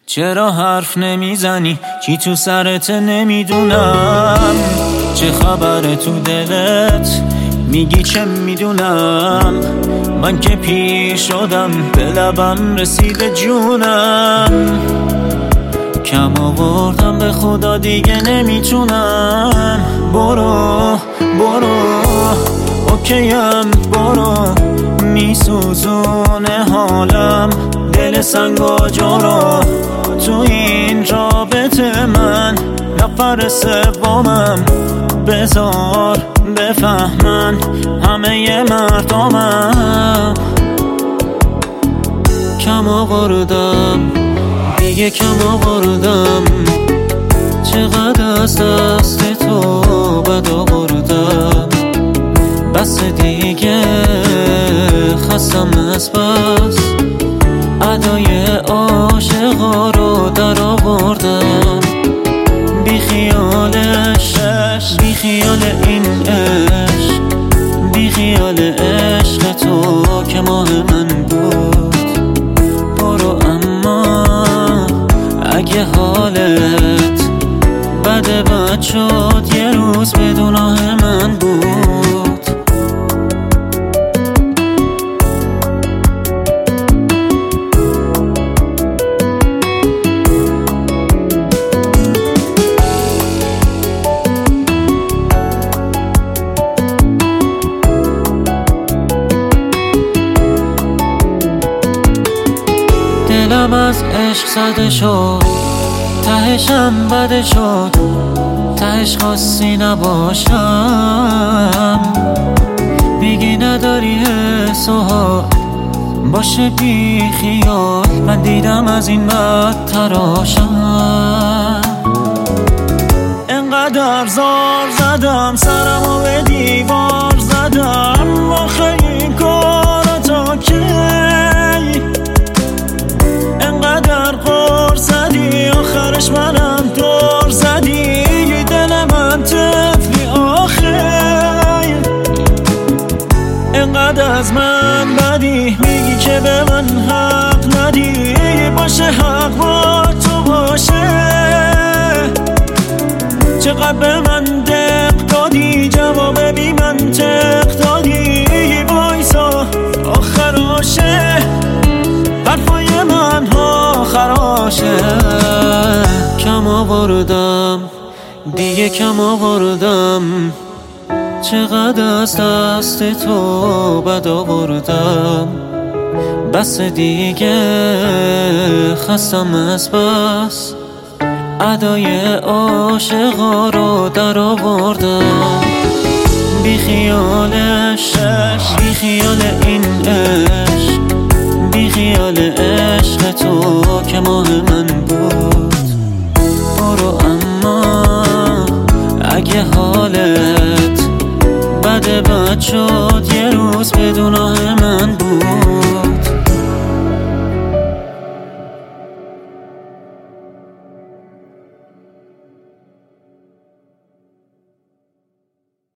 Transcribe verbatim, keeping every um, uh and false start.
چرا حرف نمیزنی؟ چی تو سرت نمیدونم؟ چه خبره تو دلت؟ میگی چه میدونم؟ من که پیر شدم، به لبم رسیده جونم. کم آوردم به خدا دیگه نمیتونم. برو برو اوکیم، برو میسوزونه حالم، دل سنگ و جورو. تو این رابطه من نفر سومم، بذار بفهمن همه مردمم. کم آوردم دیگه، کم آوردم. چقدر از دست تو بد آوردم. بس دیگه خستم از بس، ادای عاشقا رو در آوردم. بی خیالش، بی خیال این عشق، بی خیال عشق تو که ماه من بود. برو اما اگه حالت بده بد شد، یه روز بدون آه من بود. دلم از عشق زده شد، تهشم بده شد، تهش خواستی نباشم. میگی نداری حس و حال، باشه بی خیال. من دیدم از این بد تراشم. انقدر زار زدم سرمو به دیوار زدم، آخه این کار تا کی؟ انقدر غر زدی آخرش منم دور زدی. دل من طفلی آخه، انقدر از من بدی، میگی که به من حق ندی. باشه حق با تو باشه، چقدر به من دق دادی، جواب بی منطق دادی. وایسا آخراشه، حرفای من ها خراشه. کم آوردم دیگه، کم آوردم. چقدر از دست تو بد آوردم. بس دیگه خستم از بس، ادای عاشقا رو در آوردم. بی خیالش، بی خیال این عشق، بی خیال عشق تو که ماه من بود. برو اما اگه حالت بده بد شد، یه روز بدون آه من بود.